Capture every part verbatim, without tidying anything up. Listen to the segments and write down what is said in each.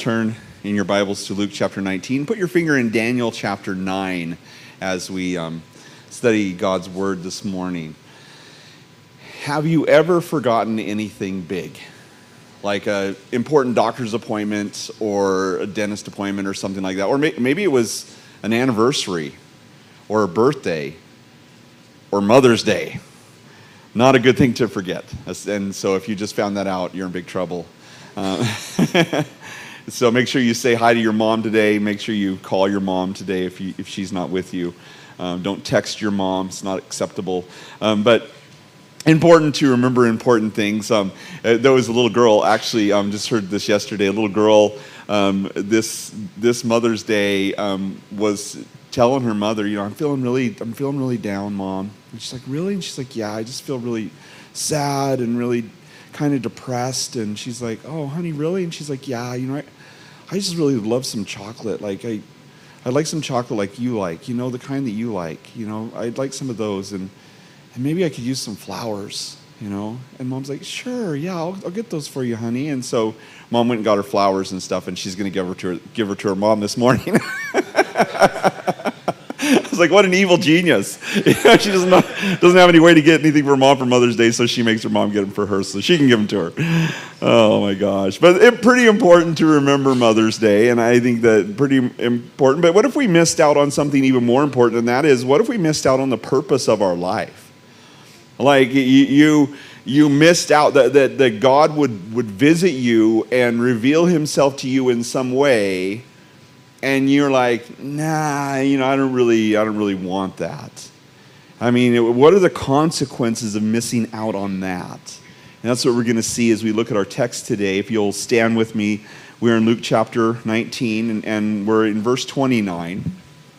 turn in your Bibles to Luke chapter nineteen. Put your finger in Daniel chapter nine as we um, study God's Word this morning. Have you ever forgotten anything big? Like an important doctor's appointment or a dentist appointment or something like that. Or may- maybe it was an anniversary or a birthday or Mother's Day. Not a good thing to forget. And so if you just found that out, you're in big trouble. Uh, so make sure you say hi to your mom today. Make sure you call your mom today if you, if she's not with you. Um, don't text your mom. It's not acceptable. Um, but important to remember important things. Um, there was a little girl, actually, um, just heard this yesterday, a little girl um, this this Mother's Day um, was telling her mother, you know, I'm feeling really, I'm feeling really down, Mom. And she's like, really? And she's like, yeah, I just feel really sad and really kind of depressed. And she's like, oh, honey, really? And she's like, yeah, you know, I, I just really love some chocolate. Like, I, I'd like some chocolate like you like, you know, the kind that you like. You know, I'd like some of those. And And maybe I could use some flowers, you know? And Mom's like, sure, yeah, I'll, I'll get those for you, honey. And so Mom went and got her flowers and stuff, and she's going to give her to her, give her to her mom this morning. I was like, what an evil genius. You know, she doesn't know, doesn't have any way to get anything for Mom for Mother's Day, so she makes her mom get them for her so she can give them to her. Oh, my gosh. But it's pretty important to remember Mother's Day, and I think that pretty important. But what if we missed out on something even more important, and that is, what if we missed out on the purpose of our life? Like you, you, you missed out that, that, that God would, would visit you and reveal himself to you in some way, and you're like, nah, you know, I don't really, I don't really want that. I mean, what are the consequences of missing out on that? And that's what we're going to see as we look at our text today. If you'll stand with me, we're in Luke chapter nineteen, and, and we're in verse twenty-nine.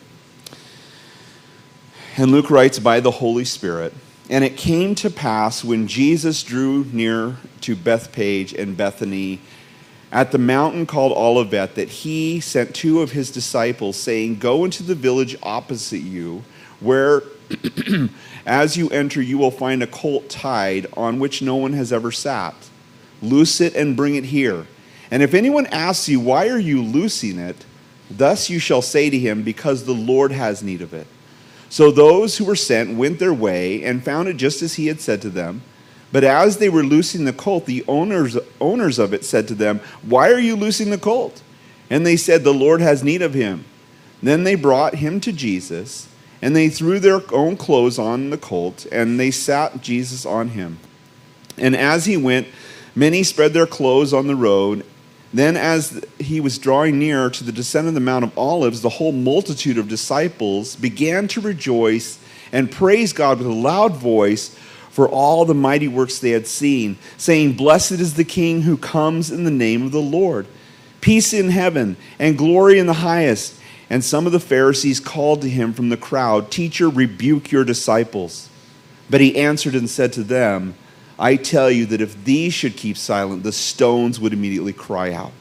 And Luke writes, by the Holy Spirit, and it came to pass when Jesus drew near to Bethphage and Bethany at the mountain called Olivet, that he sent two of his disciples, saying, go into the village opposite you, where as you enter you will find a colt tied on which no one has ever sat. Loose it and bring it here. And if anyone asks you, why are you loosing it? Thus you shall say to him, because the Lord has need of it. So those who were sent went their way and found it just as he had said to them. But as they were loosing the colt, the owners, owners of it said to them, why are you loosing the colt? And they said, the Lord has need of him. Then they brought him to Jesus, and they threw their own clothes on the colt, and they sat Jesus on him. And as he went, many spread their clothes on the road. Then as he was drawing near to the descent of the Mount of Olives, the whole multitude of disciples began to rejoice and praise God with a loud voice for all the mighty works they had seen, saying, blessed is the King who comes in the name of the Lord. Peace in heaven and glory in the highest. And some of the Pharisees called to him from the crowd, teacher, rebuke your disciples. But he answered and said to them, I tell you that if these should keep silent, the stones would immediately cry out.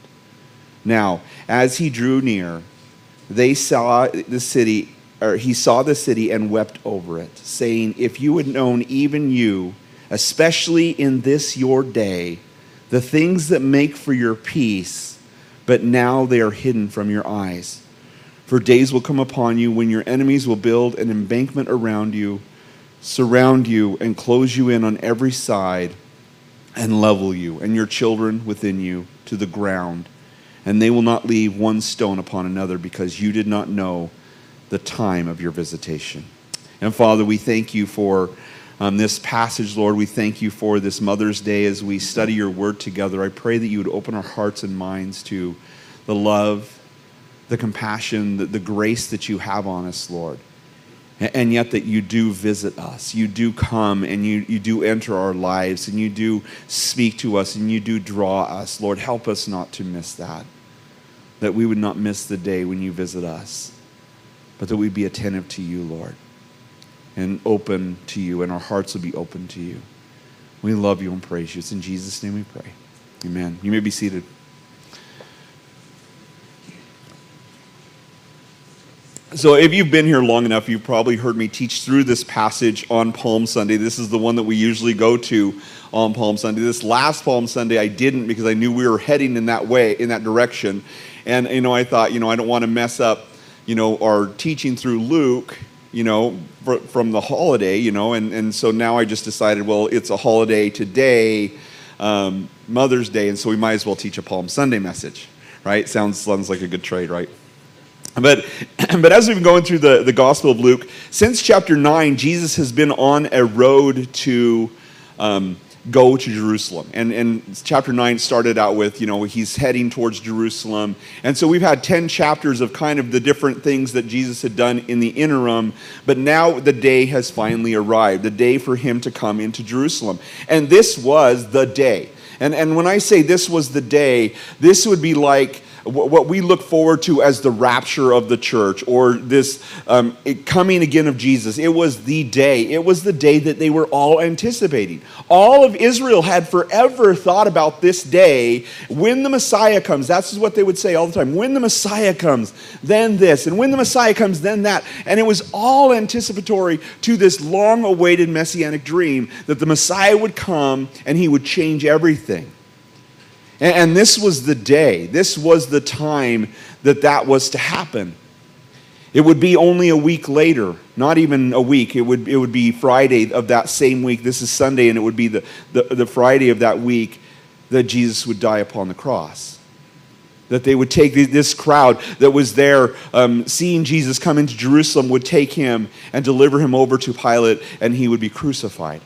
Now, as he drew near, they saw the city, or he saw the city and wept over it, saying, if you had known, even you, especially in this your day, the things that make for your peace, but now they are hidden from your eyes. For days will come upon you when your enemies will build an embankment around you, surround you and close you in on every side, and level you and your children within you to the ground. And they will not leave one stone upon another, because you did not know the time of your visitation. And Father, we thank you for um, this passage, Lord. We thank you for this Mother's Day as we study your word together. I pray that you would open our hearts and minds to the love, the compassion, the, the grace that you have on us, Lord. And yet that you do visit us. You do come and you, you do enter our lives, and you do speak to us, and you do draw us. Lord, help us not to miss that. That we would not miss the day when you visit us, but that we'd be attentive to you, Lord, and open to you, and our hearts will be open to you. We love you and praise you. It's in Jesus' name we pray. Amen. You may be seated. So if you've been here long enough, you've probably heard me teach through this passage on Palm Sunday. This is the one that we usually go to on Palm Sunday. This last Palm Sunday I didn't because I knew we were heading in that way, in that direction. And, you know, I thought, you know, I don't want to mess up, you know, our teaching through Luke, you know, for, from the holiday, you know. And, and so now I just decided, well, it's a holiday today, um, Mother's Day, and so we might as well teach a Palm Sunday message, right? Sounds, sounds like a good trade, right? But, but as we've been going through the, the Gospel of Luke, since chapter nine, Jesus has been on a road to um, go to Jerusalem. And, and chapter nine started out with, you know, he's heading towards Jerusalem. And so we've had ten chapters of kind of the different things that Jesus had done in the interim. But now the day has finally arrived, the day for him to come into Jerusalem. And this was the day. And, and when I say this was the day, this would be like what we look forward to as the rapture of the church, or this um, coming again of Jesus. It was the day. It was the day that they were all anticipating. All of Israel had forever thought about this day. When the Messiah comes, that's what they would say all the time. When the Messiah comes, then this. And when the Messiah comes, then that. And it was all anticipatory to this long-awaited messianic dream that the Messiah would come and he would change everything. And this was the day, this was the time that that was to happen. It would be only a week later, not even a week. It would, it would be Friday of that same week. This is Sunday, and it would be the, the, the Friday of that week that Jesus would die upon the cross. That they would take this crowd that was there um, seeing Jesus come into Jerusalem, would take him and deliver him over to Pilate, and he would be crucified.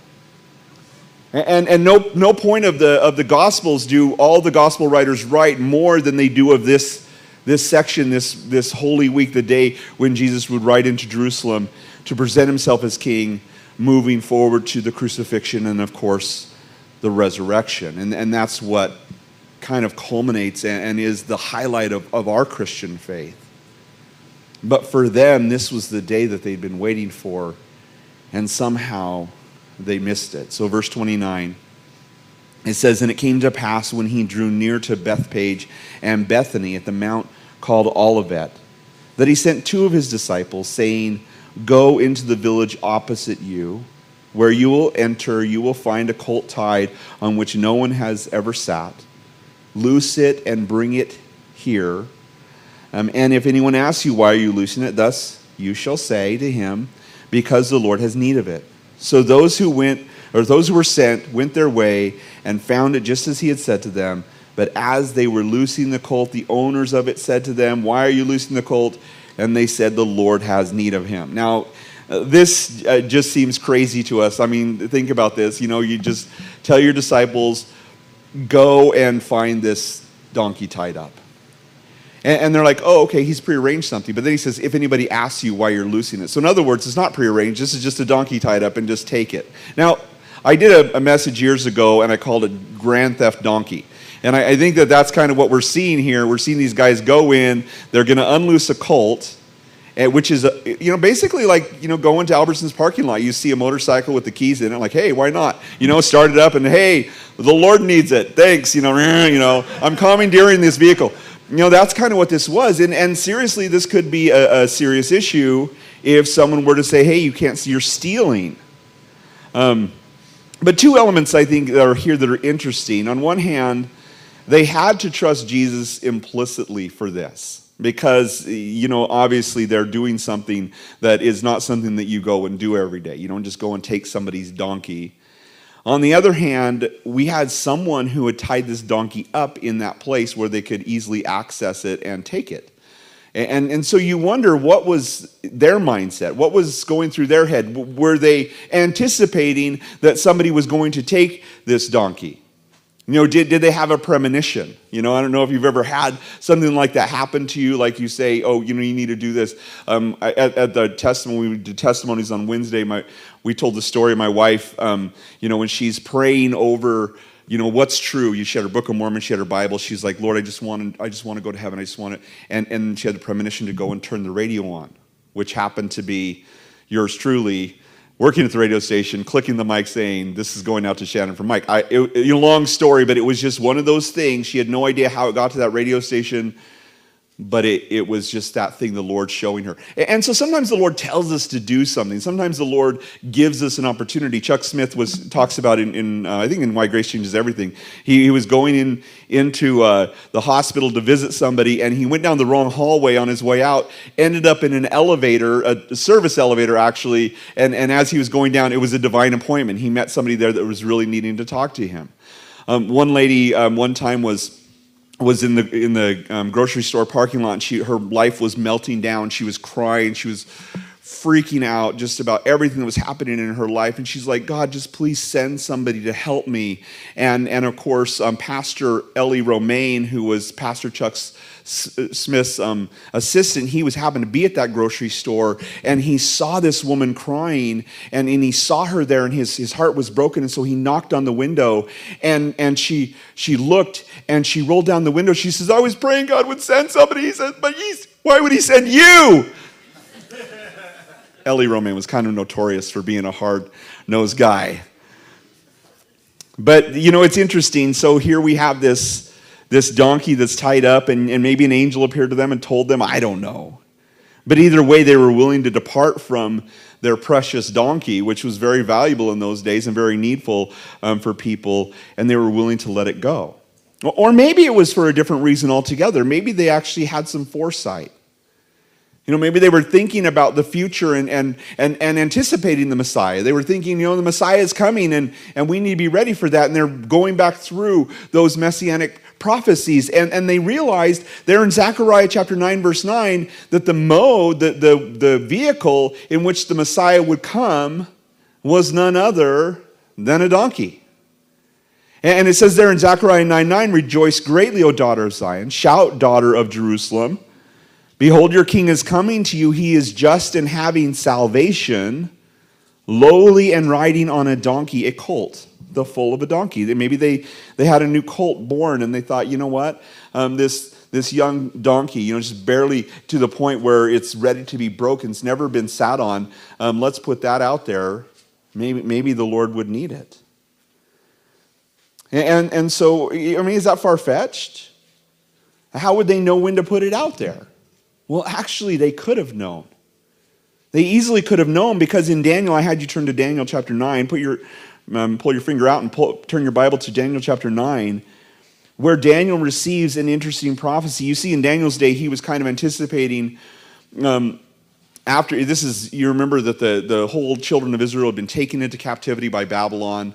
And, and no, no point of the, of the Gospels do all the Gospel writers write more than they do of this, this section, this, this Holy Week, the day when Jesus would ride into Jerusalem to present himself as king, moving forward to the crucifixion and, of course, the resurrection. And, and that's what kind of culminates and, and is the highlight of, of our Christian faith. But for them, this was the day that they'd been waiting for, and somehow they missed it. So verse twenty-nine, it says, "And it came to pass when he drew near to Bethphage and Bethany at the mount called Olivet, that he sent two of his disciples, saying, Go into the village opposite you, where you will enter, you will find a colt tied on which no one has ever sat. Loose it and bring it here. Um, and if anyone asks you, why are you loosing it? Thus you shall say to him, because the Lord has need of it. So those who went, or those who were sent, went their way and found it just as he had said to them. But as they were loosing the colt, the owners of it said to them, Why are you loosing the colt? And they said, The Lord has need of him." Now, uh, this uh, just seems crazy to us. I mean, think about this. You know, you just tell your disciples, go and find this donkey tied up. And they're like, oh, okay, he's prearranged something. But then he says, if anybody asks you why you're loosing it. So in other words, it's not prearranged. This is just a donkey tied up, and just take it. Now, I did a, a message years ago, and I called it Grand Theft Donkey. And I, I think that that's kind of what we're seeing here. We're seeing these guys go in. They're going to unloose a colt, and, which is, a, you know, basically like, you know, going to Albertson's parking lot. You see a motorcycle with the keys in it. Like, hey, why not? You know, start it up, and hey, the Lord needs it. Thanks. You know, you know, I'm commandeering this vehicle. You know, that's kind of what this was. And, and seriously, this could be a, a serious issue if someone were to say, hey, you can't see, you're stealing. Um, but two elements, I think, that are here that are interesting. On one hand, they had to trust Jesus implicitly for this. Because, you know, obviously they're doing something that is not something that you go and do every day. You don't just go and take somebody's donkey. On the other hand, we had someone who had tied this donkey up in that place where they could easily access it and take it. And, and so you wonder, what was their mindset? What was going through their head? Were they anticipating that somebody was going to take this donkey? You know, did, did they have a premonition? You know, I don't know if you've ever had something like that happen to you, like you say, oh, you know, you need to do this. Um, I, at, at the testimony, we did testimonies on Wednesday, my, we told the story of my wife, um, you know, when she's praying over, you know, what's true. She had her Book of Mormon, she had her Bible. She's like, Lord, I just want to, I just want to go to heaven. I just want to, and, and she had the premonition to go and turn the radio on, which happened to be yours truly, working at the radio station, clicking the mic, saying, this is going out to Shannon from Mike. I, it, you know, long story, but it was just one of those things. She had no idea how it got to that radio station. But it, it was just that thing the Lord showing her. And so sometimes the Lord tells us to do something. Sometimes the Lord gives us an opportunity. Chuck Smith was talks about in, in uh, I think in Why Grace Changes Everything. He, he was going in into uh, the hospital to visit somebody, and he went down the wrong hallway on his way out, ended up in an elevator, a, a service elevator actually, and, and as he was going down, it was a divine appointment. He met somebody there that was really needing to talk to him. Um, one lady um, one time was... was in the in the um, grocery store parking lot, and she, her life was melting down. She was crying. She was freaking out just about everything that was happening in her life. And she's like, God, just please send somebody to help me. And, and of course, um, Pastor Ellie Romaine, who was Pastor Chuck Smith's um, assistant, he was happened to be at that grocery store, and he saw this woman crying, and, and he saw her there, and his, his heart was broken, and so he knocked on the window, and, and she, she looked, and she rolled down the window. She says, I was praying God would send somebody. He says, but he's, why would he send you? Ellie Romaine was kind of notorious for being a hard-nosed guy. But, you know, it's interesting. So here we have this this donkey that's tied up, and, and maybe an angel appeared to them and told them, I don't know. But either way, they were willing to depart from their precious donkey, which was very valuable in those days and very needful um, for people, and they were willing to let it go. Or maybe it was for a different reason altogether. Maybe they actually had some foresight. You know, maybe they were thinking about the future and, and, and, and anticipating the Messiah. They were thinking, you know, the Messiah is coming, and, and we need to be ready for that. And they're going back through those messianic prophecies. And, and they realized there in Zechariah chapter nine, verse nine, that the mode, the, the, the vehicle in which the Messiah would come was none other than a donkey. And it says there in Zechariah nine nine, rejoice greatly, O daughter of Zion. Shout, daughter of Jerusalem. Behold, your king is coming to you. He is just and having salvation, lowly and riding on a donkey, a colt, the foal of a donkey. Maybe they, they had a new colt born, and they thought, you know what, um, this, this young donkey, you know, just barely to the point where it's ready to be broken, it's never been sat on. Um, let's put that out there. Maybe, maybe the Lord would need it. And, and so, I mean, is that far-fetched? How would they know when to put it out there? Well, actually, they could have known. They easily could have known, because in Daniel, I had you turn to Daniel chapter nine. Put your, um, pull your finger out and pull, turn your Bible to Daniel chapter nine, where Daniel receives an interesting prophecy. You see, in Daniel's day, he was kind of anticipating, um, after, this is, you remember that the, the whole children of Israel had been taken into captivity by Babylon.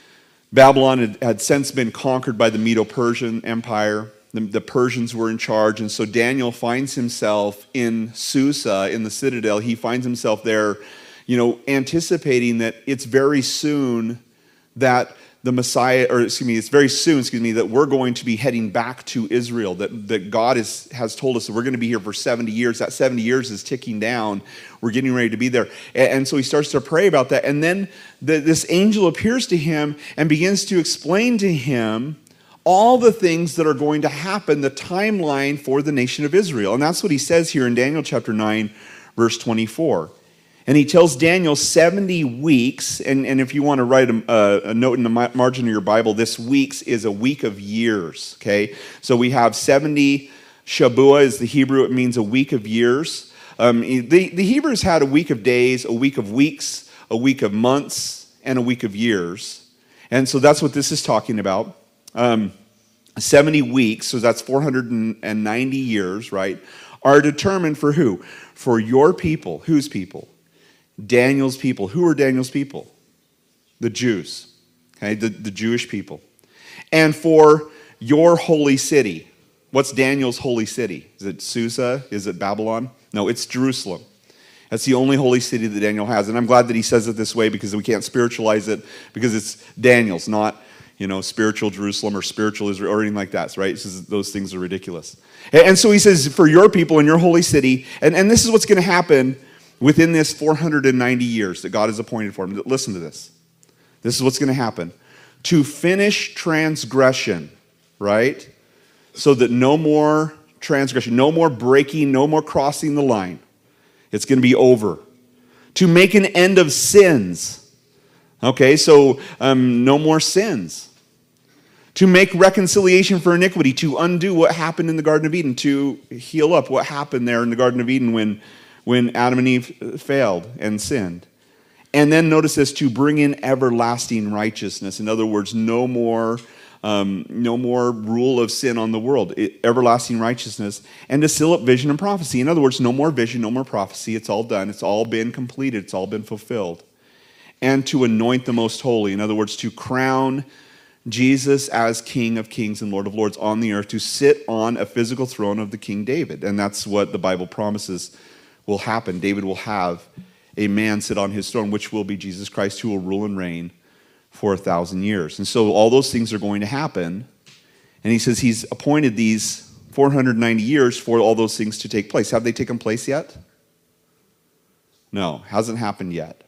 Babylon had, had since been conquered by the Medo-Persian Empire. The, the Persians were in charge, and so Daniel finds himself in Susa, in the citadel. He finds himself there, you know, anticipating that it's very soon that the Messiah, or excuse me, it's very soon, excuse me, that we're going to be heading back to Israel, that, that God is, has told us that we're going to be here for seventy years. That seventy years is ticking down. We're getting ready to be there. And, and so he starts to pray about that, and then the, this angel appears to him and begins to explain to him all the things that are going to happen, the timeline for the nation of Israel. And that's what he says here in Daniel chapter nine, verse twenty-four. And he tells Daniel seventy weeks, and, and if you want to write a, a note in the margin of your Bible, this weeks is a week of years, okay? So we have seventy, Shabuah is the Hebrew, it means a week of years. Um, the, the Hebrews had a week of days, a week of weeks, a week of months, and a week of years. And so that's what this is talking about. Um, seventy weeks, so that's four hundred ninety years, right, are determined for who? For your people. Whose people? Daniel's people. Who are Daniel's people? The Jews, okay, the, the Jewish people. And for your holy city. What's Daniel's holy city? Is it Susa? Is it Babylon? No, it's Jerusalem. That's the only holy city that Daniel has. And I'm glad that he says it this way, because we can't spiritualize it, because it's Daniel's, not, you know, spiritual Jerusalem or spiritual Israel or anything like that, right? It's just, those things are ridiculous. And so he says, for your people and your holy city, and, and this is what's going to happen within this four hundred ninety years that God has appointed for him. Listen to this. This is what's going to happen. To finish transgression, right? So that no more transgression, no more breaking, no more crossing the line. It's going to be over. To make an end of sins. Okay, so um, no more sins. to make reconciliation for iniquity, to undo what happened in the Garden of Eden, to heal up what happened there in the Garden of Eden when, when Adam and Eve failed and sinned. And then notice this, to bring in everlasting righteousness. In other words, no more, um, no more rule of sin on the world, it, everlasting righteousness, and to seal up vision and prophecy. In other words, no more vision, no more prophecy. It's all done. It's all been completed. It's all been fulfilled. And to anoint the most holy. In other words, to crown Jesus as King of Kings and Lord of Lords on the earth, to sit on a physical throne of the King David. And that's what the Bible promises will happen. David will have a man sit on his throne, which will be Jesus Christ, who will rule and reign for a thousand years. And so all those things are going to happen. And he says he's appointed these four hundred ninety years for all those things to take place. Have they taken place yet? No, hasn't happened yet.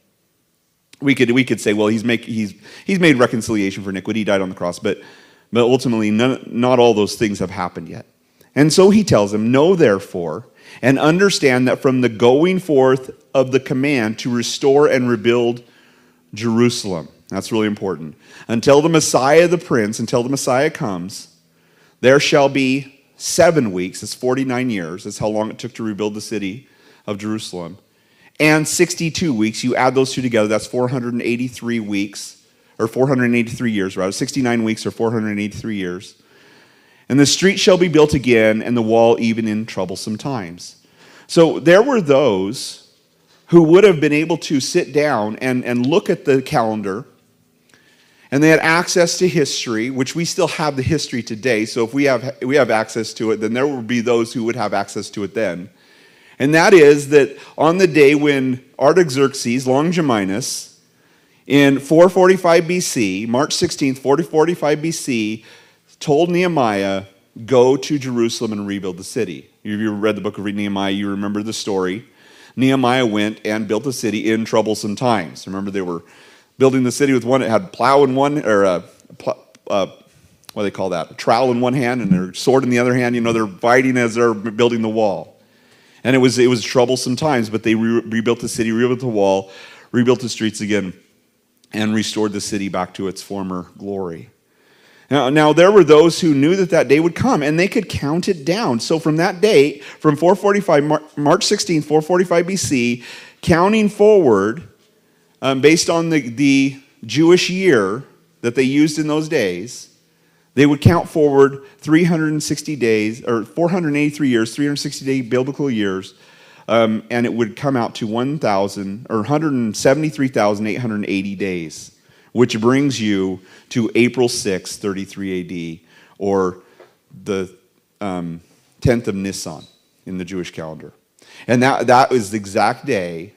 We could we could say, well, he's make he's he's made reconciliation for iniquity. He died on the cross, but but ultimately, none, not all those things have happened yet. And so he tells them, know therefore, and understand that from the going forth of the command to restore and rebuild Jerusalem, that's really important, until the Messiah, the Prince, until the Messiah comes, there shall be seven weeks. That's forty-nine years. That's how long it took to rebuild the city of Jerusalem. And sixty-two weeks, you add those two together, that's four hundred eighty-three weeks, or four hundred eighty-three years, rather, sixty-nine weeks or four hundred eighty-three years. And the street shall be built again, and the wall even in troublesome times. So there were those who would have been able to sit down and, and look at the calendar, and they had access to history, which we still have the history today, so if we have, we have access to it, then there will be those who would have access to it then. And that is that on the day when Artaxerxes Longimanus, in four forty-five B C, March sixteenth, four forty-five B C, told Nehemiah, go to Jerusalem and rebuild the city. If you read the book of Nehemiah, you remember the story. Nehemiah went and built the city in troublesome times. Remember, they were building the city with one, it had plow in one, or a, uh, what do they call that? A trowel in one hand and their sword in the other hand. You know, they're fighting as they're building the wall. And it was it was troublesome times, but they re- rebuilt the city, rebuilt the wall, rebuilt the streets again, and restored the city back to its former glory. Now, now there were those who knew that that day would come, and they could count it down. So from that date, from four forty-five, March sixteenth, four forty-five B C, counting forward, um, based on the, the Jewish year that they used in those days, they would count forward three hundred sixty days, or four hundred eighty-three years, three hundred sixty day biblical years, um, and it would come out to one thousand, or one hundred seventy-three thousand eight hundred eighty days, which brings you to April sixth, thirty-three A D, or the um, tenth of Nisan in the Jewish calendar. And that, that is the exact day,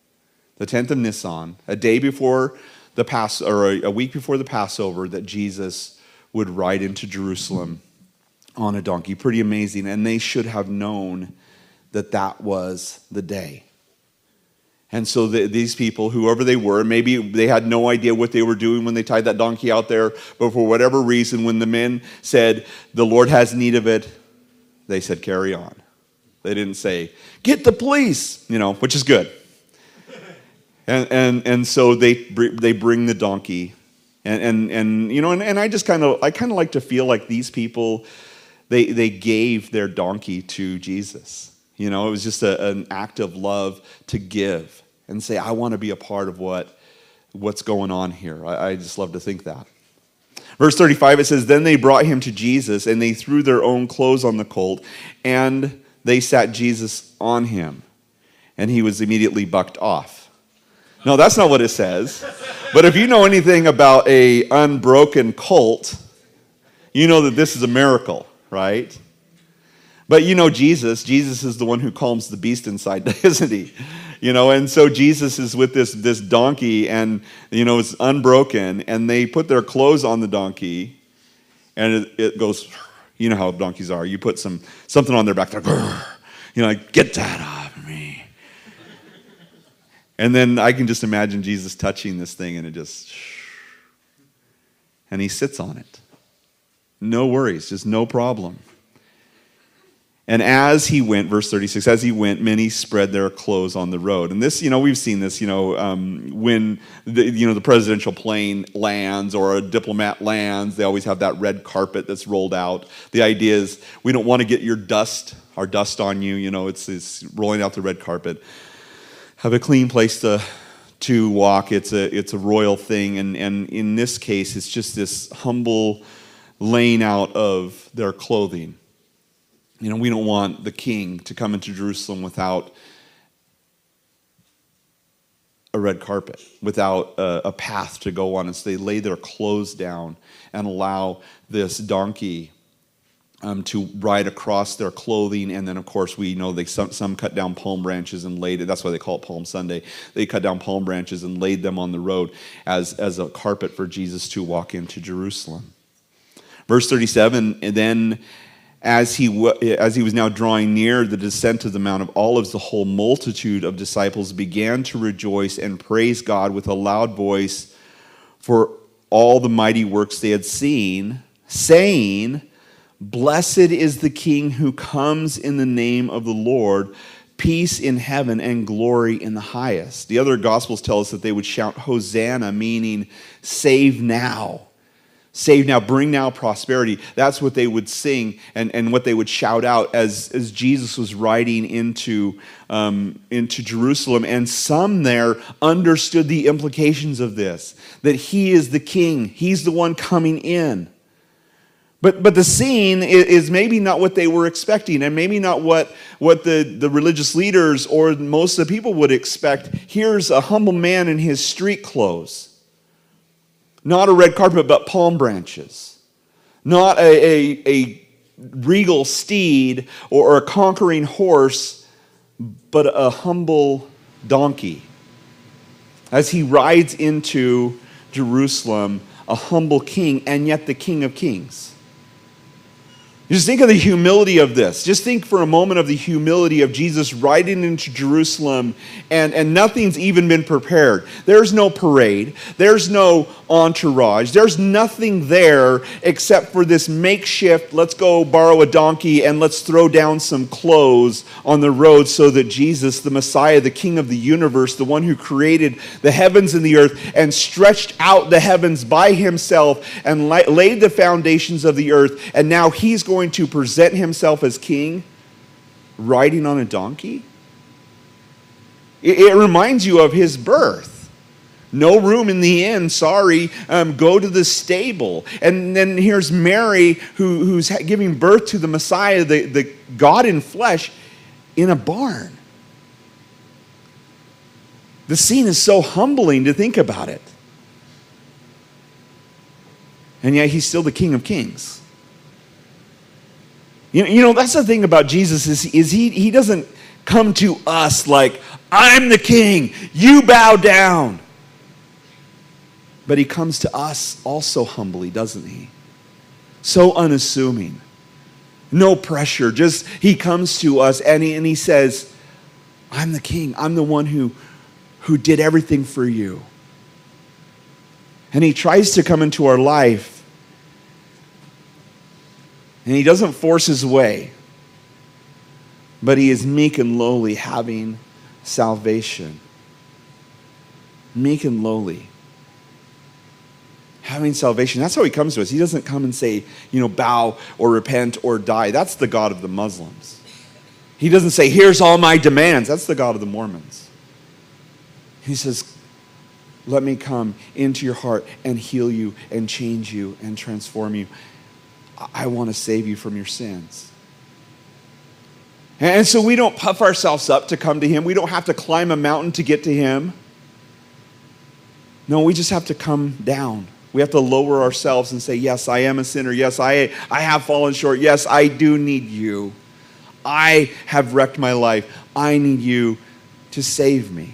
the tenth of Nisan, a day before the Pass, or a, a week before the Passover, that Jesus would ride into Jerusalem on a donkey. Pretty amazing. And they should have known that that was the day. And so the, these people, whoever they were, maybe they had no idea what they were doing when they tied that donkey out there, but for whatever reason, when the men said, the Lord has need of it, they said, carry on. They didn't say, get the police, you know, which is good. And and and so they they bring the donkey. And, and and you know, and, and I just kind of I kind of like to feel like these people, they they gave their donkey to Jesus. You know, it was just a, an act of love to give and say, I want to be a part of what what's going on here. I, I just love to think that. Verse thirty-five, it says, then they brought him to Jesus, and they threw their own clothes on the colt, and they sat Jesus on him, and he was immediately bucked off. No, that's not what it says. But if you know anything about a unbroken colt, you know that this is a miracle, right? But you know Jesus, Jesus is the one who calms the beast inside, isn't he? You know, and so Jesus is with this, this donkey, and, you know, it's unbroken, and they put their clothes on the donkey, and it, it goes, you know how donkeys are. You put some something on their back, they're, you know, like, get that off me. And then I can just imagine Jesus touching this thing, and it just, and he sits on it. No worries, just no problem. And as he went, verse thirty-six, as he went, many spread their clothes on the road. And this, you know, we've seen this, you know, um, when, the, you know, the presidential plane lands or a diplomat lands, they always have that red carpet that's rolled out. The idea is we don't want to get your dust, our dust on you, you know, it's, it's rolling out the red carpet. Have a clean place to to walk. It's a, it's a royal thing. And, and in this case, it's just this humble laying out of their clothing. You know, we don't want the king to come into Jerusalem without a red carpet, without a, a path to go on. And so they lay their clothes down and allow this donkey um, to ride across their clothing. And then, of course, we know they some, some cut down palm branches and laid it. That's why they call it Palm Sunday. They cut down palm branches and laid them on the road as, as a carpet for Jesus to walk into Jerusalem. Verse thirty-seven, and then As he, as he was now drawing near the descent of the Mount of Olives, the whole multitude of disciples began to rejoice and praise God with a loud voice for all the mighty works they had seen, saying, "Blessed is the King who comes in the name of the Lord, peace in heaven and glory in the highest." The other Gospels tell us that they would shout, "Hosanna," meaning save now. Save now, bring now prosperity. That's what they would sing and, and what they would shout out as, as Jesus was riding into, um, into Jerusalem. And some there understood the implications of this, that he is the king. He's the one coming in. But but the scene is, is maybe not what they were expecting, and maybe not what, what the, the religious leaders or most of the people would expect. Here's a humble man in his street clothes. Not a red carpet, but palm branches. Not a, a, a regal steed or a conquering horse, but a humble donkey. As he rides into Jerusalem, a humble king, and yet the King of Kings. Just think of the humility of this. Just think for a moment of the humility of Jesus riding into Jerusalem, and, and nothing's even been prepared. There's no parade. There's no entourage. There's nothing there except for this makeshift, let's go borrow a donkey and let's throw down some clothes on the road so that Jesus, the Messiah, the King of the universe, the one who created the heavens and the earth and stretched out the heavens by himself and laid the foundations of the earth, and now he's going to present himself as king riding on a donkey? It, it reminds you of his birth. No room in the inn, sorry, um, go to the stable. And then here's Mary who, who's giving birth to the Messiah, the, the God in flesh, in a barn. The scene is so humbling to think about it. And yet he's still the King of Kings. You know, you know, that's the thing about Jesus is, is he, he doesn't come to us like, I'm the king, you bow down. But he comes to us also humbly, doesn't he? So unassuming. No pressure. Just he comes to us and he, and he says, I'm the king. I'm the one who, who did everything for you. And he tries to come into our life. And he doesn't force his way. But he is meek and lowly, having salvation. Meek and lowly. Having salvation. That's how he comes to us. He doesn't come and say, you know, bow or repent or die. That's the God of the Muslims. He doesn't say, here's all my demands. That's the God of the Mormons. He says, let me come into your heart and heal you and change you and transform you. I want to save you from your sins. And so we don't puff ourselves up to come to him. We don't have to climb a mountain to get to him. No, we just have to come down. We have to lower ourselves and say, yes, I am a sinner. Yes, I, I have fallen short. Yes, I do need you. I have wrecked my life. I need you to save me.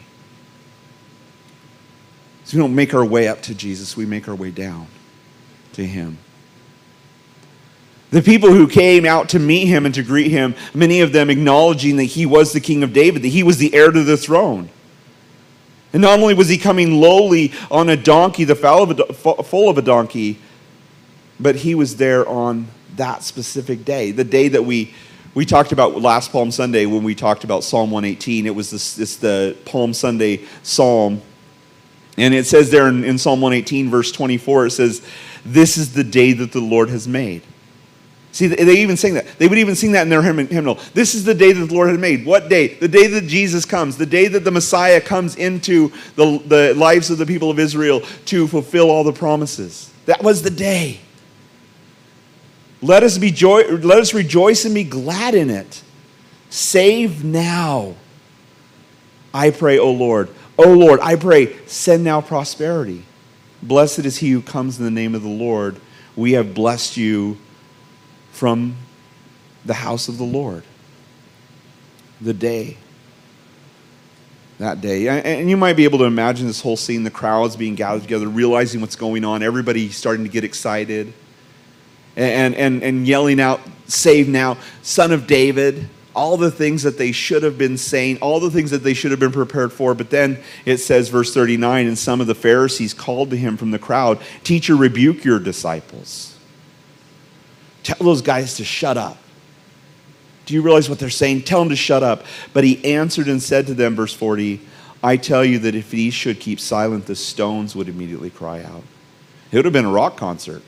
So we don't make our way up to Jesus. We make our way down to him. The people who came out to meet him and to greet him, many of them acknowledging that he was the King of David, that he was the heir to the throne. And not only was he coming lowly on a donkey, the foal of a donkey, but he was there on that specific day, the day that we, we talked about last Palm Sunday when we talked about Psalm one eighteen. It was this, it's the Palm Sunday psalm. And it says there in, in Psalm one eighteen, verse twenty-four, it says, "This is the day that the Lord has made." See, they even sing that. They would even sing that in their hymnal. This is the day that the Lord has made. What day? The day that Jesus comes. The day that the Messiah comes into the, the lives of the people of Israel to fulfill all the promises. That was the day. Let us be joy, let us rejoice and be glad in it. Save now, I pray, O Lord. O Lord, I pray, send now prosperity. Blessed is he who comes in the name of the Lord. We have blessed you from the house of the Lord. The day. That day. And you might be able to imagine this whole scene, the crowds being gathered together, realizing what's going on, everybody starting to get excited, and, and, and yelling out, "Save now, Son of David." All the things that they should have been saying, all the things that they should have been prepared for. But then it says, verse thirty-nine, "And some of the Pharisees called to him from the crowd, 'Teacher, rebuke your disciples.'" Tell those guys to shut up. Do you realize what they're saying? Tell them to shut up. But he answered and said to them, verse forty, "I tell you that if these should keep silent, the stones would immediately cry out." It would have been a rock concert.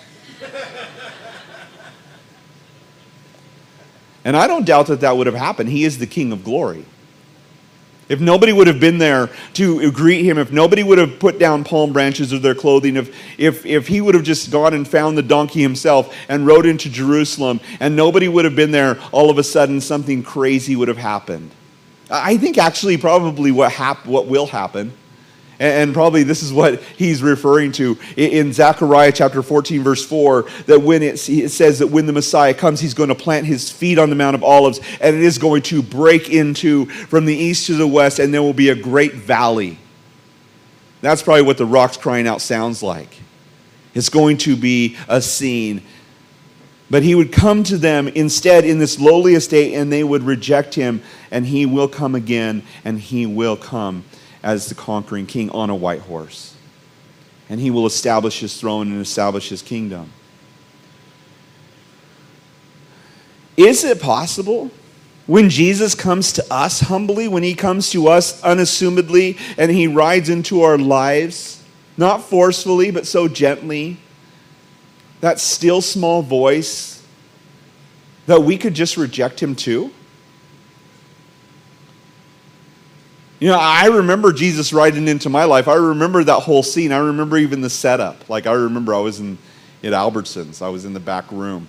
And I don't doubt that that would have happened. He is the King of glory. If nobody would have been there to greet him, if nobody would have put down palm branches of their clothing, if, if, if he would have just gone and found the donkey himself and rode into Jerusalem, and nobody would have been there, all of a sudden something crazy would have happened. I think actually probably what, hap- what will happen, and probably this is what he's referring to in Zechariah chapter fourteen, verse four, that when it, it says that when the Messiah comes, he's going to plant his feet on the Mount of Olives, and it is going to break into from the east to the west, and there will be a great valley. That's probably what the rocks crying out sounds like. It's going to be a scene. But he would come to them instead in this lowly estate, and they would reject him, and he will come again, and he will come as the conquering king on a white horse. And he will establish his throne and establish his kingdom. Is it possible when Jesus comes to us humbly, when he comes to us unassumedly, and he rides into our lives, not forcefully, but so gently, that still small voice, that we could just reject him too? You know, I remember Jesus riding into my life. I remember that whole scene. I remember even the setup. Like, I remember I was in at Albertsons. I was in the back room.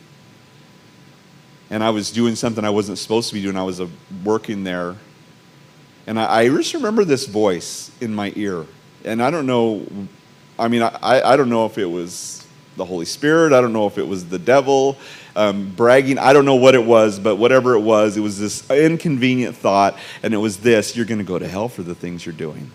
And I was doing something I wasn't supposed to be doing. I was uh, working there. And I, I just remember this voice in my ear. And I don't know, I mean, I, I don't know if it was the Holy Spirit. I don't know if it was the devil um, bragging. I don't know what it was, but whatever it was, it was this inconvenient thought, and it was this: you're going to go to hell for the things you're doing.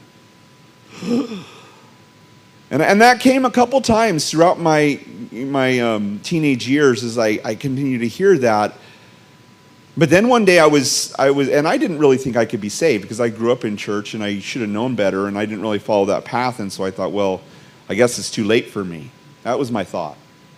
and, and that came a couple times throughout my, my um, teenage years as I, I continued to hear that. But then one day I was, I was, and I didn't really think I could be saved because I grew up in church and I should have known better, and I didn't really follow that path, and so I thought, well, I guess it's too late for me. That was my thought.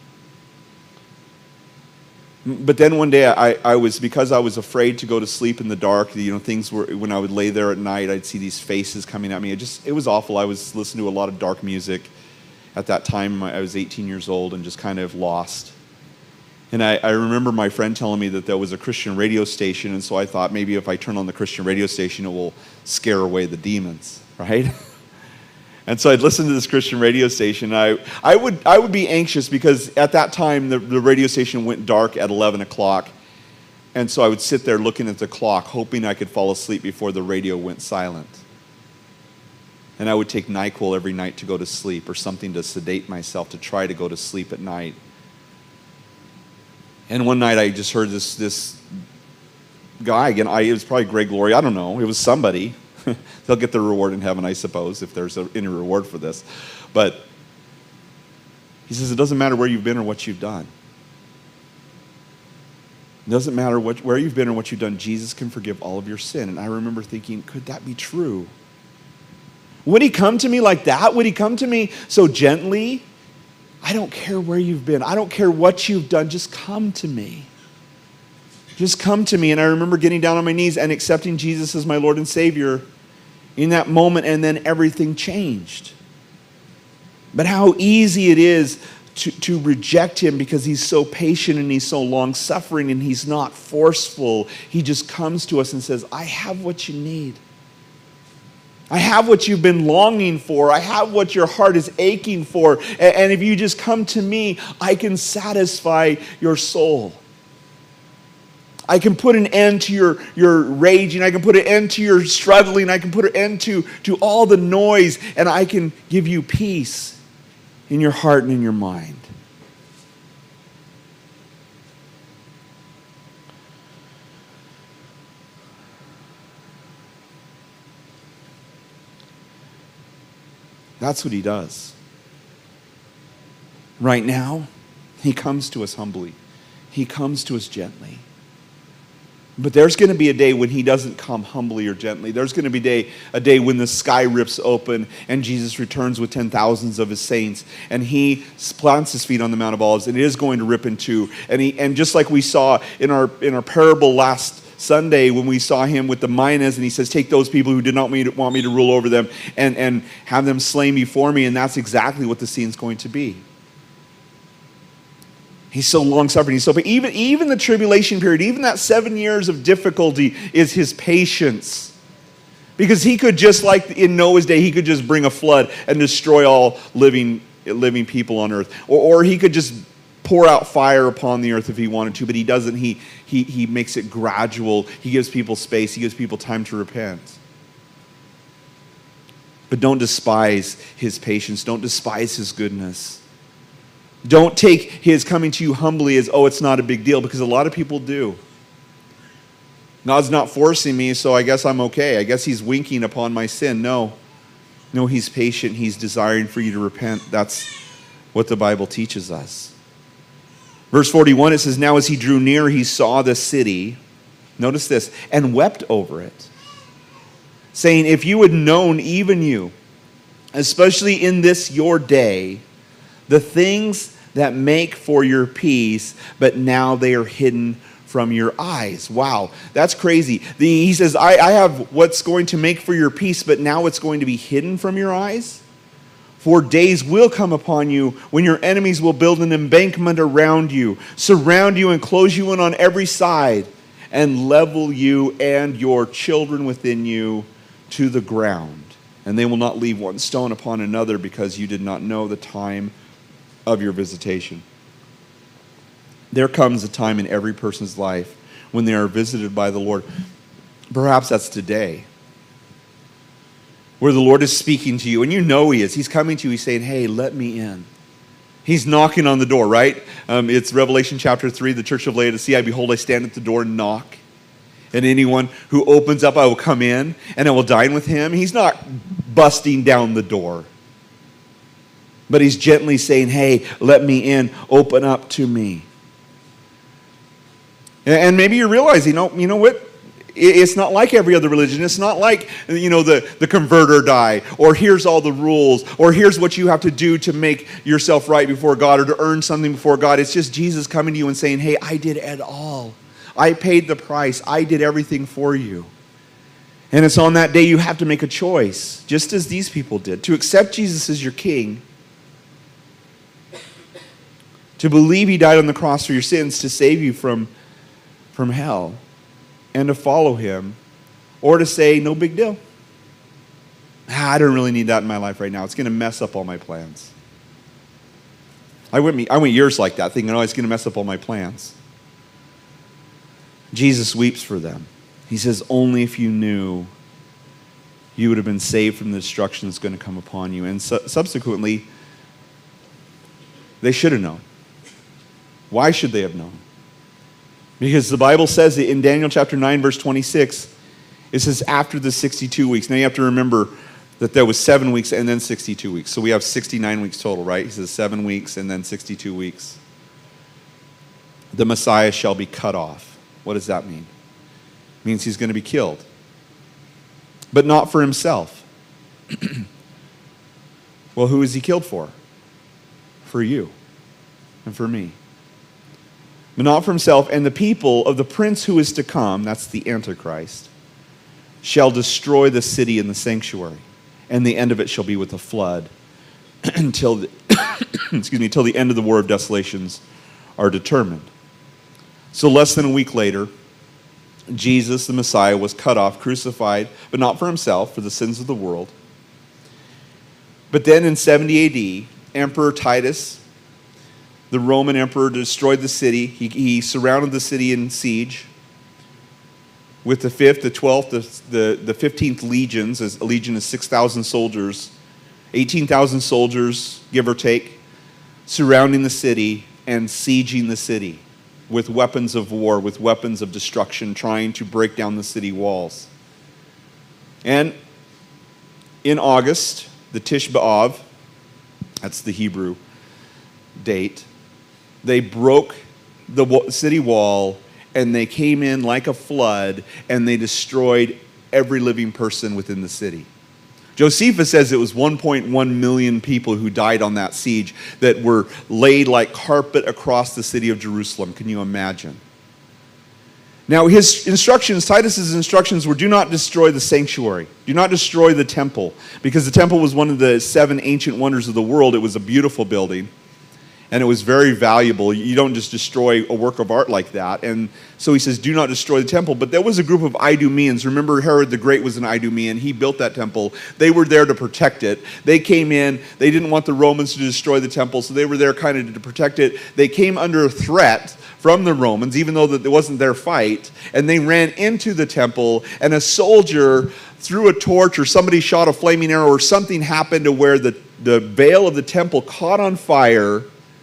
But then one day I, I was, because I was afraid to go to sleep in the dark, you know, things were, when I would lay there at night, I'd see these faces coming at me. It just, it was awful. I was listening to a lot of dark music. At that time, I was eighteen years old and just kind of lost. And I, I remember my friend telling me that there was a Christian radio station, and so I thought maybe if I turn on the Christian radio station, it will scare away the demons, right? And so I'd listen to this Christian radio station. I, I would I would be anxious because at that time the, the radio station went dark at eleven o'clock. And so I would sit there looking at the clock, hoping I could fall asleep before the radio went silent. And I would take NyQuil every night to go to sleep, or something to sedate myself to try to go to sleep at night. And one night I just heard this, this guy, again, I, it was probably Greg Laurie, I don't know, it was somebody. They'll get their reward in heaven, I suppose, if there's a, any reward for this. But he says, it doesn't matter where you've been or what you've done. It doesn't matter what, where you've been or what you've done. Jesus can forgive all of your sin. And I remember thinking, could that be true? Would he come to me like that? Would he come to me so gently? I don't care where you've been. I don't care what you've done. Just come to me. Just come to me. And I remember getting down on my knees and accepting Jesus as my Lord and Savior in that moment, and then everything changed. But how easy it is to, to reject him because he's so patient and he's so long-suffering and he's not forceful. He just comes to us and says, I have what you need. I have what you've been longing for. I have what your heart is aching for. And, and if you just come to me, I can satisfy your soul. I can put an end to your, your raging. I can put an end to your struggling. I can put an end to, to all the noise. And I can give you peace in your heart and in your mind. That's what he does. Right now, he comes to us humbly. He comes to us gently. But there's going to be a day when he doesn't come humbly or gently. There's going to be a day, a day when the sky rips open and Jesus returns with ten thousands of his saints. And he plants his feet on the Mount of Olives, and it is going to rip in two. And, he, and just like we saw in our, in our parable last Sunday when we saw him with the minas, and he says, take those people who did not want me to rule over them and, and have them slain before me. And that's exactly what the scene's going to be. He's so long-suffering. He's so, but even, even the tribulation period, even that seven years of difficulty is his patience. Because he could just, like in Noah's day, he could just bring a flood and destroy all living, living people on earth. Or, or he could just pour out fire upon the earth if he wanted to, but he doesn't. He, he, he makes it gradual. He gives people space. He gives people time to repent. But don't despise his patience. Don't despise his goodness. Don't take his coming to you humbly as, oh, it's not a big deal, because a lot of people do. God's not forcing me, so I guess I'm okay. I guess he's winking upon my sin. No. No, he's patient. He's desiring for you to repent. That's what the Bible teaches us. Verse forty-one, it says, now as he drew near, he saw the city, notice this, and wept over it, saying, if you had known, even you, especially in this your day, the things that make for your peace, but now they are hidden from your eyes. Wow, that's crazy. The, he says, I, I have what's going to make for your peace, but now it's going to be hidden from your eyes. For days will come upon you when your enemies will build an embankment around you, surround you and close you in on every side, and level you and your children within you to the ground. And they will not leave one stone upon another, because you did not know the time of your visitation. There comes a time in every person's life when they are visited by the Lord. Perhaps that's today, where the Lord is speaking to you, and you know he is. He's coming to you. He's saying, hey, let me in. He's knocking on the door, right? Um, it's Revelation chapter three, the church of Laodicea. Behold, I stand at the door and knock. And anyone who opens up, I will come in, and I will dine with him. He's not busting down the door, but he's gently saying, hey, let me in, open up to me. And maybe you're realizing, oh, you know what? It's not like every other religion. It's not like, you know, the, the convert or die, or here's all the rules, or here's what you have to do to make yourself right before God, or to earn something before God. It's just Jesus coming to you and saying, hey, I did it all. I paid the price. I did everything for you. And it's on that day you have to make a choice, just as these people did, to accept Jesus as your king, to believe he died on the cross for your sins to save you from, from hell, and to follow him, or to say, no big deal. Ah, I don't really need that in my life right now. It's going to mess up all my plans. I went, I went years like that, thinking, oh, it's going to mess up all my plans. Jesus weeps for them. He says, only if you knew, you would have been saved from the destruction that's going to come upon you. And su- subsequently, they should have known. Why should they have known? Because the Bible says in Daniel chapter nine, verse twenty-six, it says after the sixty-two weeks. Now you have to remember that there was seven weeks and then sixty-two weeks. So we have sixty-nine weeks total, right? He says seven weeks and then sixty-two weeks. The Messiah shall be cut off. What does that mean? It means he's going to be killed. But not for himself. Well, who is he killed for? For you and for me. but not for himself, and the people of the prince who is to come, that's the Antichrist, shall destroy the city and the sanctuary, and the end of it shall be with a flood until the, excuse me, until the end of the war of desolations are determined. So less than a week later, Jesus, the Messiah, was cut off, crucified, but not for himself, for the sins of the world. But then in seventy A D, Emperor Titus, the Roman emperor, destroyed the city. He, he surrounded the city in siege with the fifth, the twelfth, the, the, the fifteenth legions. As a legion is six thousand soldiers, eighteen thousand soldiers, give or take, surrounding the city and sieging the city with weapons of war, with weapons of destruction, trying to break down the city walls. And in August, the Tish B'Av, that's the Hebrew date, they broke the city wall and they came in like a flood and they destroyed every living person within the city. Josephus says it was one point one million people who died on that siege that were laid like carpet across the city of Jerusalem. Can you imagine? Now his instructions, Titus's instructions were, do not destroy the sanctuary. Do not destroy the temple, because the temple was one of the seven ancient wonders of the world. It was a beautiful building. And it was very valuable. You don't just destroy a work of art like that. And so he says, do not destroy the temple. But there was a group of Idumeans. Remember, Herod the Great was an Idumean. He built that temple. They were there to protect it. They came in. They didn't want the Romans to destroy the temple, so they were there kind of to protect it. They came under threat from the Romans, even though it wasn't their fight. And they ran into the temple, and a soldier threw a torch, or somebody shot a flaming arrow, or something happened to where the, the veil of the temple caught on fire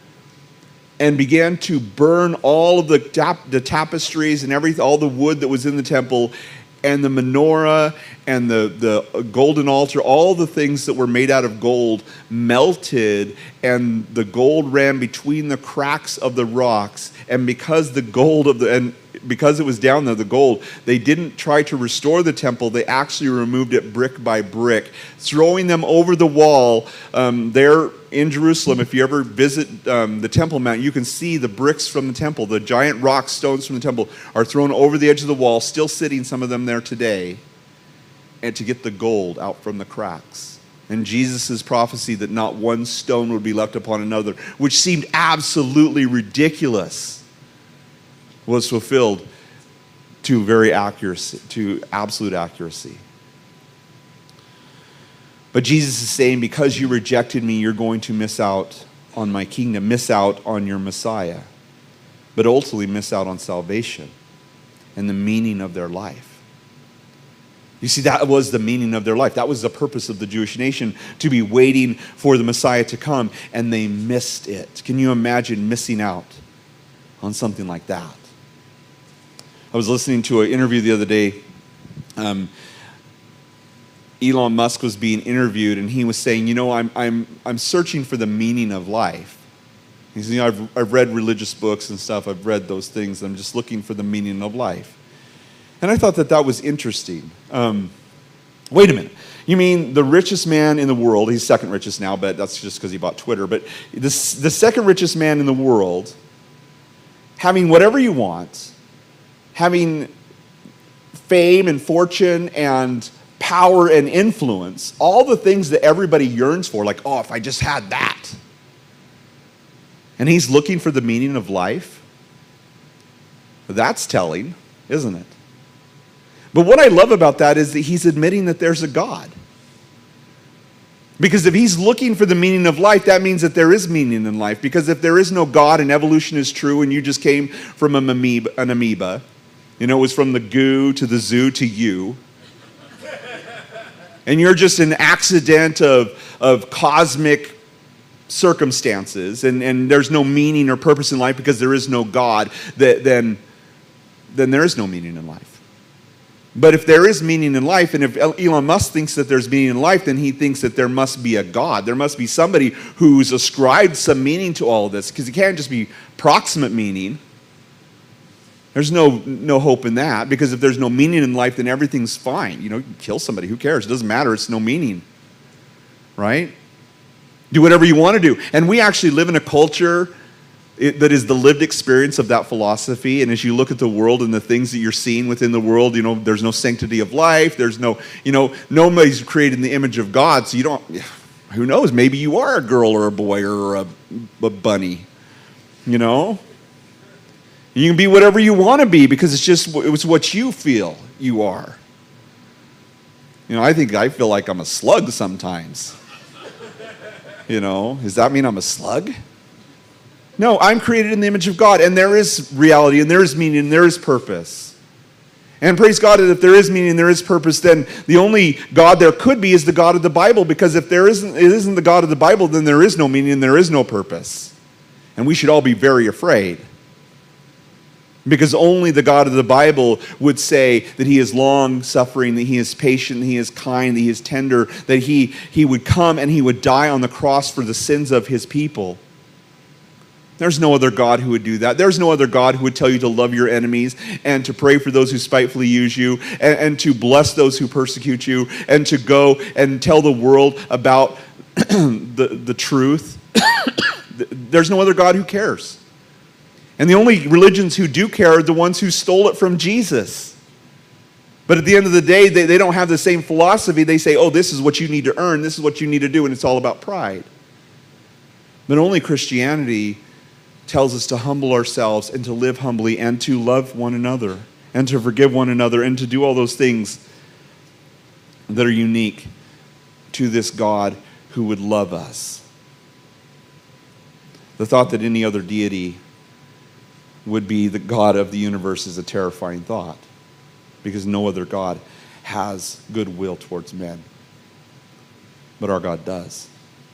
and began to burn all of the, tap, the tapestries and everything, all the wood that was in the temple, and the menorah and the, the golden altar, all the things that were made out of gold melted, and the gold ran between the cracks of the rocks. And because the gold of the, and because it was down there, the gold, they didn't try to restore the temple. They actually removed it brick by brick, throwing them over the wall. Um, there in Jerusalem, if you ever visit um, the Temple Mount, you can see the bricks from the temple. The giant rock stones from the temple are thrown over the edge of the wall, still sitting, some of them there today, and to get the gold out from the cracks. And Jesus' prophecy that not one stone would be left upon another, which seemed absolutely ridiculous, was fulfilled to very accuracy, to absolute accuracy. But Jesus is saying, because you rejected me, you're going to miss out on my kingdom, miss out on your Messiah, but ultimately miss out on salvation and the meaning of their life. You see, that was the meaning of their life. That was the purpose of the Jewish nation, to be waiting for the Messiah to come, and they missed it. Can you imagine missing out on something like that? I was listening to an interview the other day. Um, Elon Musk was being interviewed, and he was saying, you know, I'm, I'm, I'm searching for the meaning of life. He said, you know, I've, I've read religious books and stuff. I've read those things. I'm just looking for the meaning of life. And I thought that that was interesting. Um, wait a minute. You mean the richest man in the world, he's second richest now, but that's just because he bought Twitter, but this, the second richest man in the world, having whatever you want, having fame and fortune and power and influence, all the things that everybody yearns for, like, oh, if I just had that. And he's looking for the meaning of life. That's telling, isn't it? But what I love about that is that he's admitting that there's a God. Because if he's looking for the meaning of life, that means that there is meaning in life. Because if there is no God and evolution is true and you just came from an amoeba, an amoeba, you know, it was from the goo to the zoo to you, and you're just an accident of, of cosmic circumstances, and, and there's no meaning or purpose in life because there is no God, that, then, then there is no meaning in life. But if there is meaning in life, and if Elon Musk thinks that there's meaning in life, then he thinks that there must be a God. There must be somebody who's ascribed some meaning to all of this, because it can't just be proximate meaning. There's no, no hope in that, because if there's no meaning in life, then everything's fine. You know, you can kill somebody, who cares? It doesn't matter, it's no meaning, right? Do whatever you want to do. And we actually live in a culture it, that is the lived experience of that philosophy. And as you look at the world and the things that you're seeing within the world, you know, there's no sanctity of life. There's no, you know, nobody's created in the image of God. So you don't, who knows, maybe you are a girl or a boy or a, a bunny, you know? You can be whatever you want to be because it's just, it was what you feel you are. You know, I think I feel like I'm a slug sometimes. You know, does that mean I'm a slug? No, I'm created in the image of God, and there is reality, and there is meaning, and there is purpose. And praise God that if there is meaning, there is purpose, then the only God there could be is the God of the Bible, because if there isn't, it isn't the God of the Bible, then there is no meaning, and there is no purpose. And we should all be very afraid. Because only the God of the Bible would say that he is long-suffering, that he is patient, that he is kind, that he is tender, that he, he would come and he would die on the cross for the sins of his people. There's no other God who would do that. There's no other God who would tell you to love your enemies and to pray for those who spitefully use you and, and to bless those who persecute you and to go and tell the world about the, the truth. There's no other God who cares. And the only religions who do care are the ones who stole it from Jesus. But at the end of the day, they, they don't have the same philosophy. They say, oh, this is what you need to earn, this is what you need to do, and it's all about pride. But only Christianity tells us to humble ourselves and to live humbly and to love one another and to forgive one another and to do all those things that are unique to this God who would love us. The thought that any other deity would be the God of the universe is a terrifying thought, because no other God has goodwill towards men. But our God does.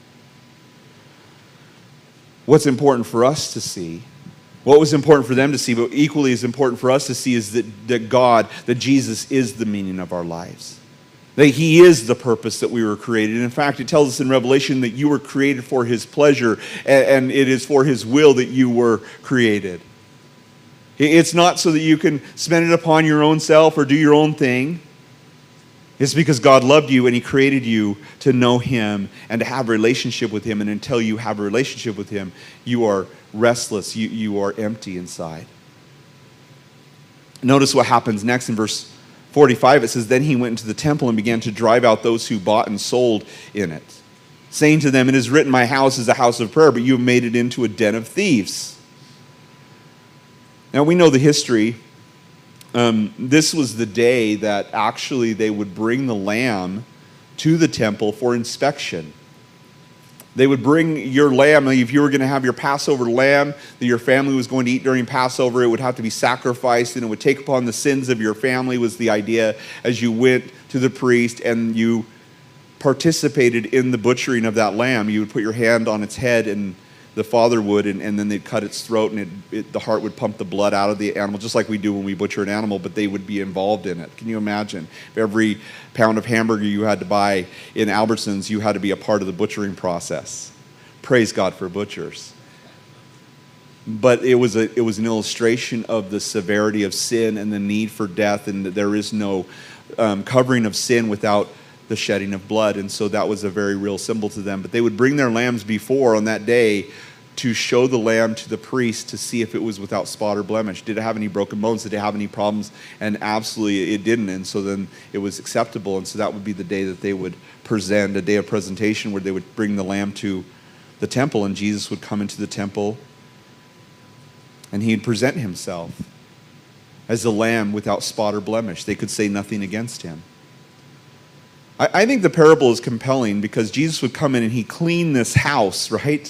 What's important for us to see, what was important for them to see, but equally as important for us to see, is that, that God, that Jesus is the meaning of our lives. That he is the purpose that we were created. In fact, it tells us in Revelation that you were created for his pleasure, and, and it is for his will that you were created. It's not so that you can spend it upon your own self or do your own thing. It's because God loved you and he created you to know him and to have a relationship with him. And until you have a relationship with him, you are restless. You, you are empty inside. Notice what happens next in verse forty-five. It says, then he went into the temple and began to drive out those who bought and sold in it, saying to them, it is written, my house is a house of prayer, but you have made it into a den of thieves. Now, we know the history. Um, this was the day that actually they would bring the lamb to the temple for inspection. They would bring your lamb. If you were going to have your Passover lamb that your family was going to eat during Passover, it would have to be sacrificed, and it would take upon the sins of your family, was the idea, as you went to the priest and you participated in the butchering of that lamb. You would put your hand on its head, and the father would, and, and then they'd cut its throat, and it, it, the heart would pump the blood out of the animal, just like we do when we butcher an animal, but they would be involved in it. Can you imagine? If every pound of hamburger you had to buy in Albertsons, you had to be a part of the butchering process. Praise God for butchers. But it was, a, it was an illustration of the severity of sin and the need for death, and that there is no um, covering of sin without the shedding of blood. And so that was a very real symbol to them. But they would bring their lambs before on that day to show the lamb to the priest to see if it was without spot or blemish. Did it have any broken bones? Did it have any problems? And absolutely it didn't. And so then it was acceptable. And so that would be the day that they would present, a day of presentation where they would bring the lamb to the temple, and Jesus would come into the temple and he'd present himself as a lamb without spot or blemish. They could say nothing against him. I, I think the parable is compelling because Jesus would come in and he'd clean this house, right?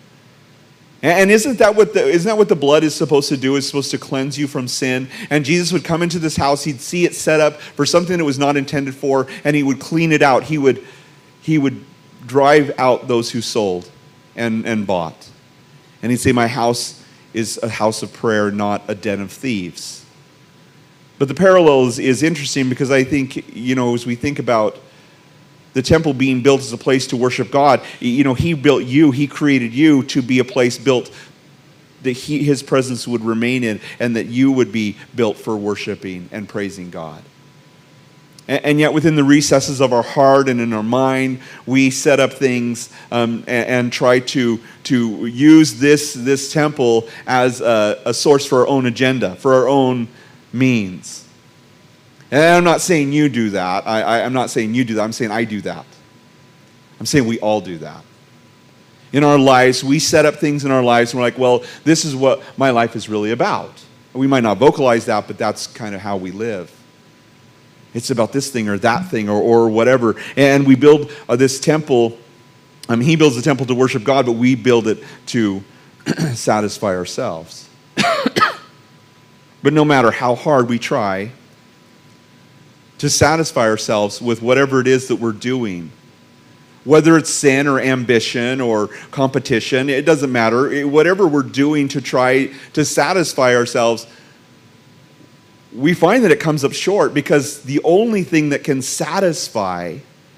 And isn't that what the isn't that what the blood is supposed to do? It's supposed to cleanse you from sin. And Jesus would come into this house, he'd see it set up for something it was not intended for, and he would clean it out. He would he would drive out those who sold and, and bought. And he'd say, my house is a house of prayer, not a den of thieves. But the parallel is, is interesting because I think, you know, as we think about the temple being built as a place to worship God, you know, he built you, he created you to be a place built that he, his presence would remain in, and that you would be built for worshiping and praising God. And, and yet within the recesses of our heart and in our mind, we set up things um, and, and try to, to use this, this temple as a, a source for our own agenda, for our own means. And I'm not saying you do that. I, I, I'm not saying you do that. I'm saying I do that. I'm saying we all do that. In our lives, we set up things in our lives and we're like, well, this is what my life is really about. We might not vocalize that, but that's kind of how we live. It's about this thing or that thing or, or whatever. And we build uh, this temple. I mean, he builds the temple to worship God, but we build it to satisfy ourselves. But no matter how hard we try to satisfy ourselves with whatever it is that we're doing, whether it's sin or ambition or competition, it doesn't matter. It, whatever we're doing to try to satisfy ourselves, we find that it comes up short because the only thing that can satisfy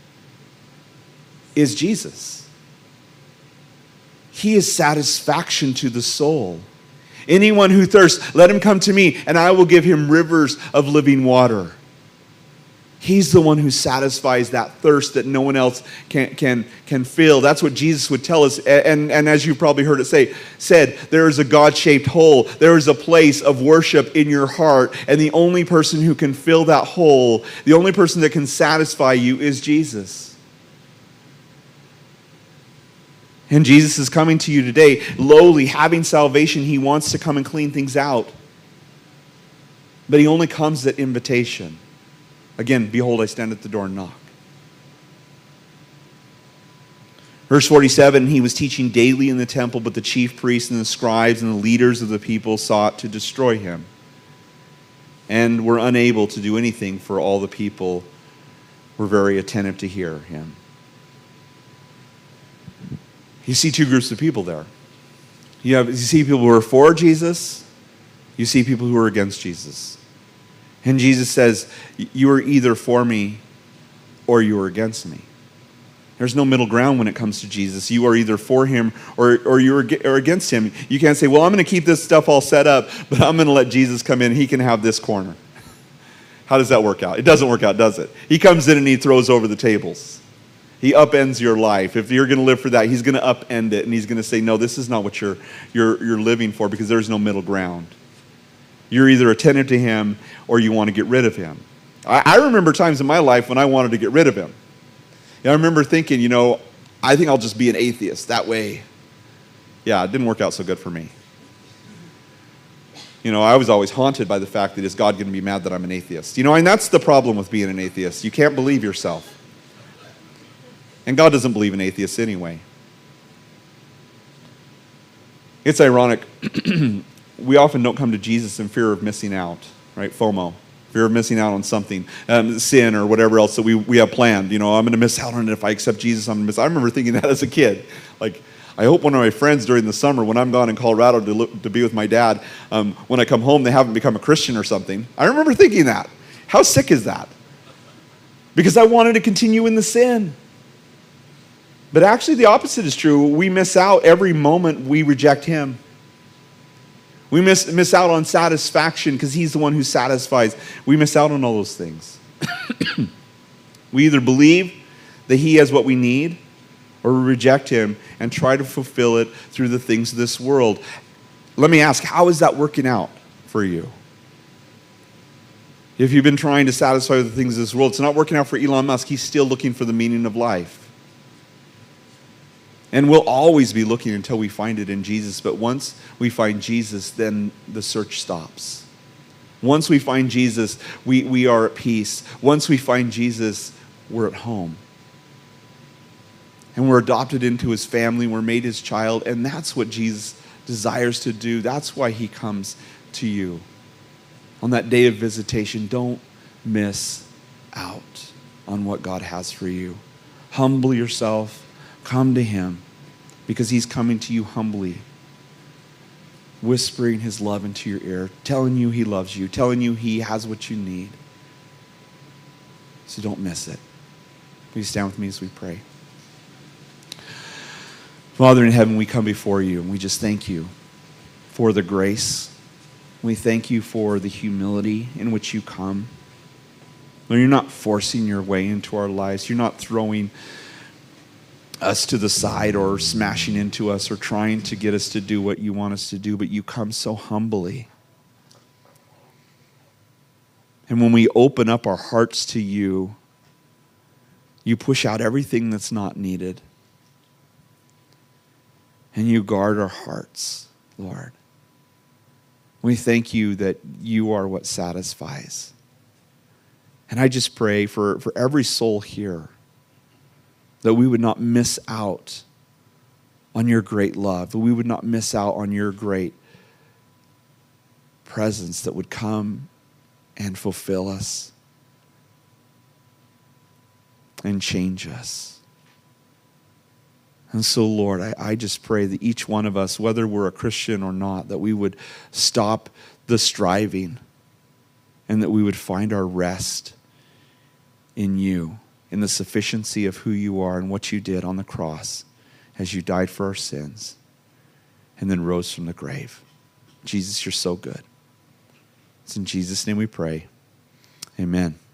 is Jesus. He is satisfaction to the soul. Anyone who thirsts, let him come to me, and I will give him rivers of living water. He's the one who satisfies that thirst that no one else can, can, can fill. That's what Jesus would tell us. And, and as you've probably heard it say, said, there is a God-shaped hole. There is a place of worship in your heart. And the only person who can fill that hole, the only person that can satisfy you is Jesus. And Jesus is coming to you today, lowly, having salvation. He wants to come and clean things out. But he only comes at invitation. Again, behold, I stand at the door and knock. Verse forty-seven, he was teaching daily in the temple, but the chief priests and the scribes and the leaders of the people sought to destroy him and were unable to do anything, for all the people were very attentive to hear him. You see two groups of people there. You, have, you see people who are for Jesus. You see people who are against Jesus. And Jesus says, you are either for me or you are against me. There's no middle ground when it comes to Jesus. You are either for him or, or you are against him. You can't say, well, I'm going to keep this stuff all set up, but I'm going to let Jesus come in. He can have this corner. How does that work out? It doesn't work out, does it? He comes in and he throws over the tables. He upends your life. If you're going to live for that, he's going to upend it, and he's going to say, no, this is not what you're, you're, you're living for, because there's no middle ground. You're either attentive to him or you want to get rid of him. I, I remember times in my life when I wanted to get rid of him. And I remember thinking, you know, I think I'll just be an atheist. That way, yeah, it didn't work out so good for me. You know, I was always haunted by the fact that is God going to be mad that I'm an atheist? You know, and that's the problem with being an atheist. You can't believe yourself. And God doesn't believe in atheists anyway. It's ironic. We often don't come to Jesus in fear of missing out, right? FOMO, fear of missing out on something, um, sin or whatever else that we, we have planned. You know, I'm going to miss out on it if I accept Jesus. I'm going to miss. I remember thinking that as a kid. Like, I hope one of my friends during the summer, when I'm gone in Colorado to, look, to be with my dad, um, when I come home, they haven't become a Christian or something. I remember thinking that. How sick is that? Because I wanted to continue in the sin. But actually the opposite is true. We miss out every moment we reject him. We miss, miss out on satisfaction because he's the one who satisfies. We miss out on all those things. We either believe that he has what we need, or we reject him and try to fulfill it through the things of this world. Let me ask, how is that working out for you? If you've been trying to satisfy the things of this world, it's not working out for Elon Musk. He's still looking for the meaning of life. And we'll always be looking until we find it in Jesus. But once we find Jesus, then the search stops. Once we find Jesus, we, we are at peace. Once we find Jesus, we're at home. And we're adopted into his family. We're made his child. And that's what Jesus desires to do. That's why he comes to you. On that day of visitation, don't miss out on what God has for you. Humble yourself. Come to him, because he's coming to you humbly, whispering his love into your ear, telling you he loves you, telling you he has what you need. So don't miss it. Will you stand with me as we pray? Father in heaven, we come before you, and we just thank you for the grace. We thank you for the humility in which you come. Lord, you're not forcing your way into our lives. You're not throwing us to the side or smashing into us or trying to get us to do what you want us to do, but you come so humbly. And when we open up our hearts to you, you push out everything that's not needed. And you guard our hearts, Lord. We thank you that you are what satisfies. And I just pray for, for every soul here that we would not miss out on your great love, that we would not miss out on your great presence that would come and fulfill us and change us. And so, Lord, I, I just pray that each one of us, whether we're a Christian or not, that we would stop the striving and that we would find our rest in you, in the sufficiency of who you are and what you did on the cross as you died for our sins and then rose from the grave. Jesus, you're so good. It's in Jesus' name we pray. Amen.